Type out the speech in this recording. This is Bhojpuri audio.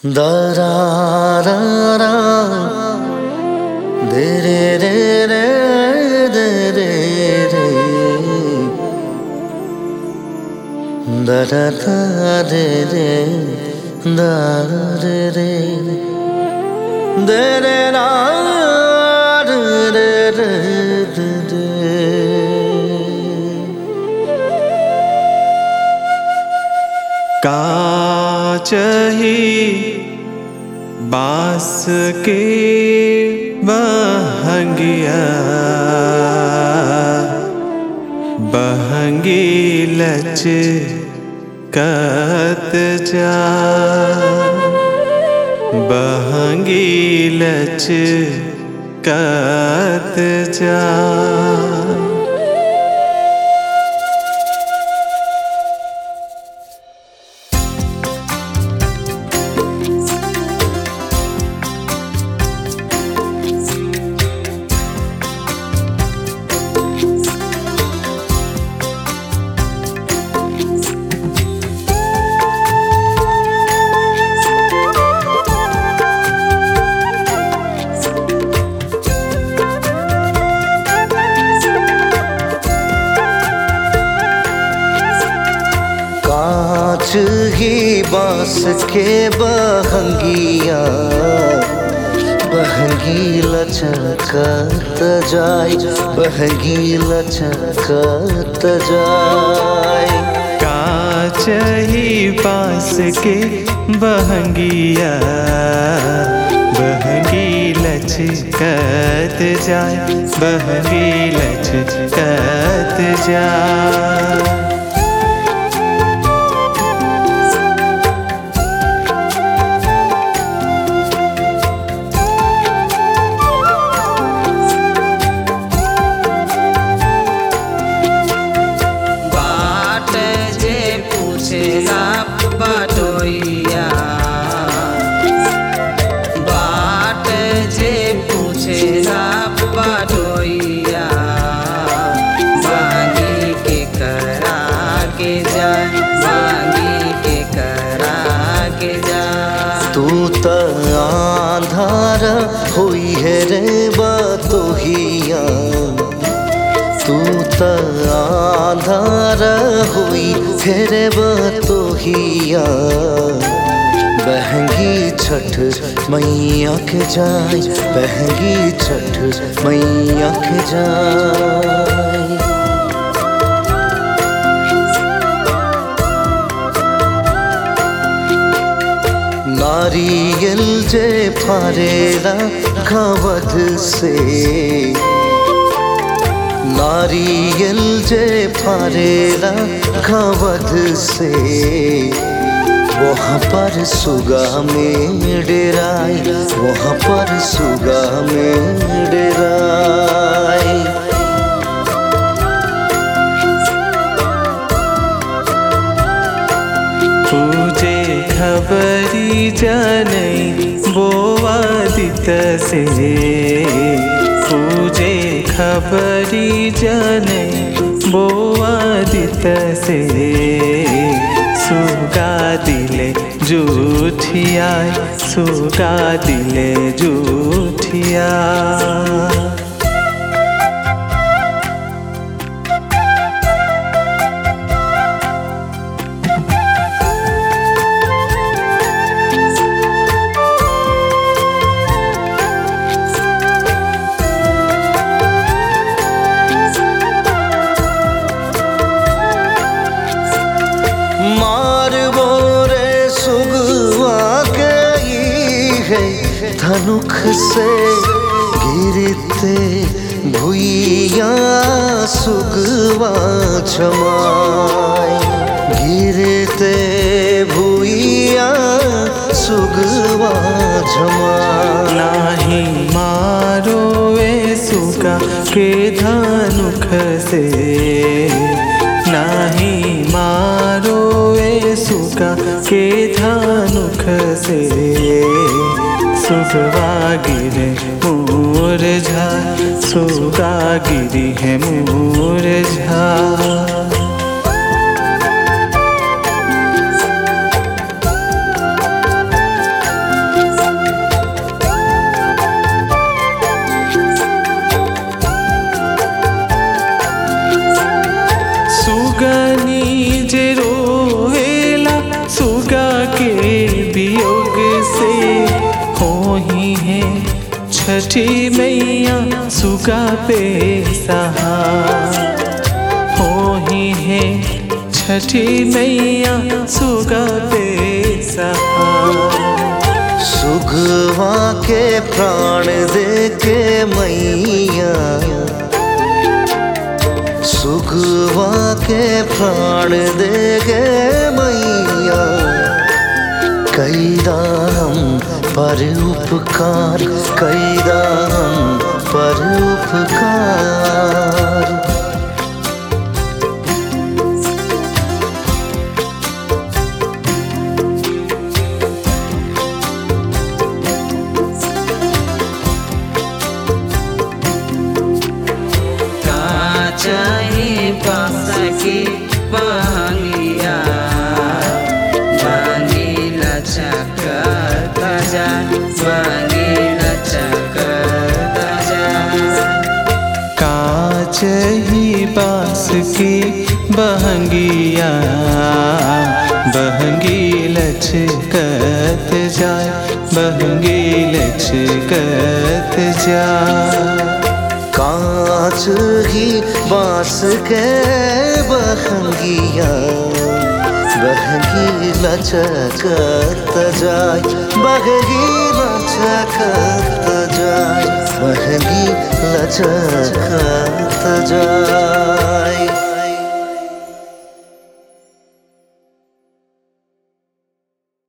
Da ra ra ra, de re re re, de re re, da da da de re, da re re, de re ra re re re de re. काच ही बांस के बहंगिया बहंगी लचकत जा बहंगी लचकत जा। कांच ही बांस के बहंगिया बहंगी लचकत जाय बहंगी लचकत जाय। कांच ही बांस के बहंगिया बहंगी लचकत जाय बहंगी लचकत जाय। बटोइया बाट जे पूछेला बटोइया बागी के करा के जा बागी के करा के जा। तू त आंधार होई है रे बतोहिया तू त आंधार हुई फिर बतोहिया बहंगी छठ मैया के जाय बहंगी छठ मैया के जाय। नारियल जे फारेला घवध से नारियल जे फारेला घवध से वहाँ पर सुगा में डेराय वहाँ पर सुगा में डेराय। तुझे खबरी जनई बोवादित से तुझे खबरी जनई बोवादित से सुगा दिले जूठिया सुगा दिले जूठिया। धनुख से गिरते भुइया सुगवा जमाय गिरते भुइया सुगवा जमाय। नाही मारो वे सुगा के धनुख से नाही मारो वे सुगा के धनुख से सुगवा गिरे मूरझा सुगा गिरी है मूरझा। छठी मैया सुगा पे सहार हो ही है छठी मैया सुगा पे सहार। सुगवा के प्राण दे के मैया, सुगवा के प्राण दे के मैया, कैदा हम पर उपकार, कैदा हम पर उपकार। चाहे पास की बहंगिया बांगी लचकता जा, बांगी लचकता जा। कांच ही बांस की बहंगिया बहंगी लचकत जाए, बहंगी लचकत जाए। कांच ही बांस के बहंगिया बहंगी लचकत जाए, बहंगी लचकत जाए, बहंगी लचकत जाए।